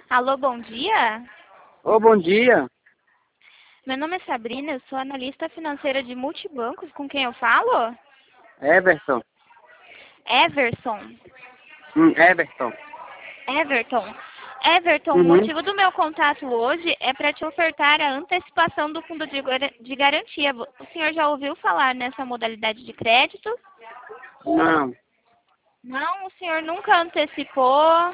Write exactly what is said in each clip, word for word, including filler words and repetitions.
Alô, bom dia. Ô, bom dia. Meu nome é Sabrina, eu sou analista financeira de multibancos. Com quem eu falo? Everton. Everson. Hum, Everton. Everton. Everton, o Uhum. motivo do meu contato hoje é para te ofertar a antecipação do fundo de gar- de garantia. O senhor já ouviu falar nessa modalidade de crédito? Não, Não, o senhor nunca antecipou?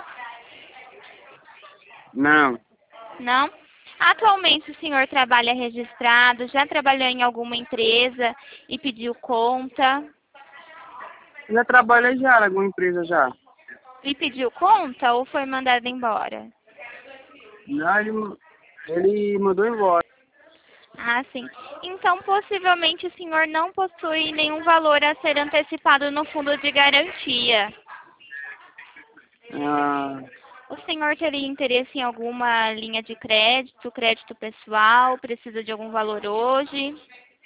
não. Não? Atualmente o senhor trabalha registrado, já trabalhou em alguma empresa e pediu conta? Eu já trabalhei já em alguma empresa já. E pediu conta ou foi mandado embora? Não, ele, ele mandou embora. Ah, sim. Então, possivelmente, o senhor não possui nenhum valor a ser antecipado no fundo de garantia. Ah, O senhor teria interesse em alguma linha de crédito, crédito pessoal, precisa de algum valor hoje?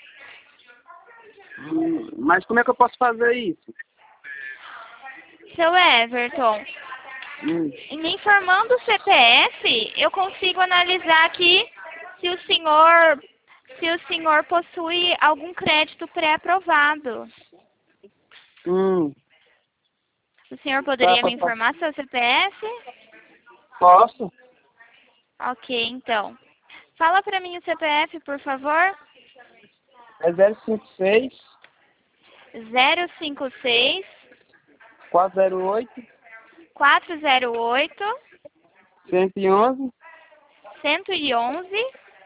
hum, mas como é que eu posso fazer isso? Seu Everton, Hum, me informando o C P F, eu consigo analisar aqui se o senhor, se o senhor possui algum crédito pré-aprovado. hum, O senhor tá, poderia me posso, posso, informar seu C P F? posso? Ok, então. Fala para mim o C P F, por favor. É zero cinco seis, zero cinco seis, quatro zero oito, quatro zero oito, cento e onze. cento e onze.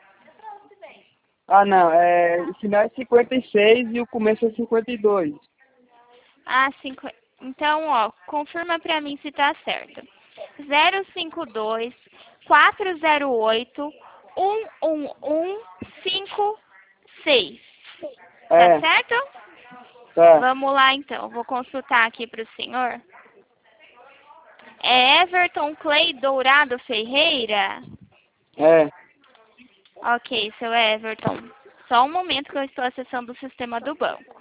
Ah, não, é, o final é cinquenta e seis e o começo é cinquenta e dois. Ah, cinco... Então, ó, confirma para mim se tá certo. zero cinco dois, quatro zero oito, um um um, cinco seis. Tá É, certo? tá, Vamos lá, então. Vou consultar aqui para o senhor. É Everton Clay Dourado Ferreira? é. Ok, seu Everton. Só um momento que eu estou acessando o sistema do banco.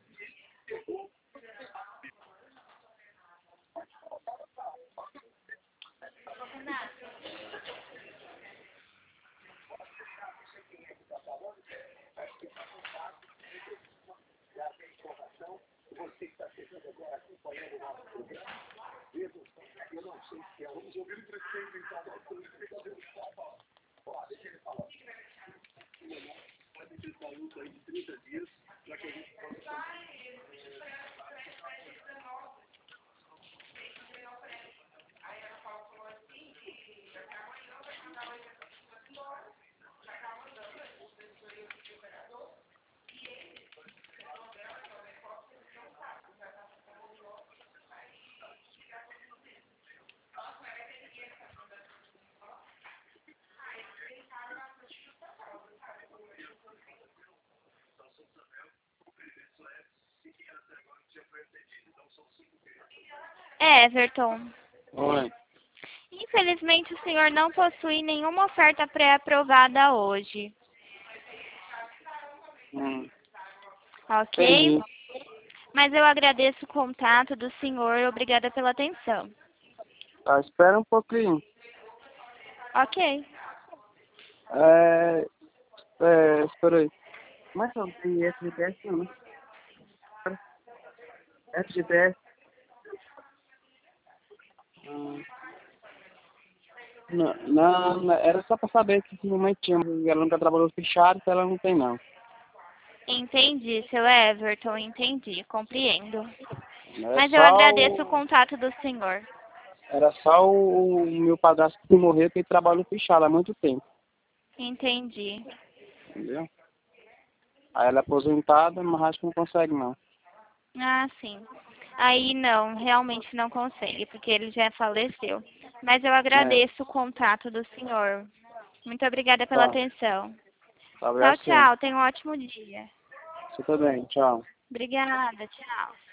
Everton, Oi. infelizmente o senhor não possui nenhuma oferta pré-aprovada hoje. Hum, Ok? entendi. Mas eu agradeço o contato do senhor e obrigada pela atenção. Tá, espera um pouquinho. Ok. É, é, espera aí. Mas não tem F G T S não, né? F G T S? Hum, Não, não, não, era só pra saber se minha mãe tinha. Ela nunca trabalhou fechado, então ela não tem não. Entendi, seu Everton, entendi, compreendo. Era Mas eu só agradeço o o, contato do senhor. era só o, o meu padrasto que morreu, que ele trabalhou fechado há muito tempo, Entendi. entendeu? Aí ela é aposentada, mas acho que não consegue não. Ah, sim. Aí não, realmente não consegue, porque ele já faleceu. Mas eu É, agradeço o contato do senhor. Muito obrigada pela tá. atenção. Tá, Tchau, obrigado sempre. tchau. Tenha um ótimo dia. Você também, tchau. Obrigada, tchau.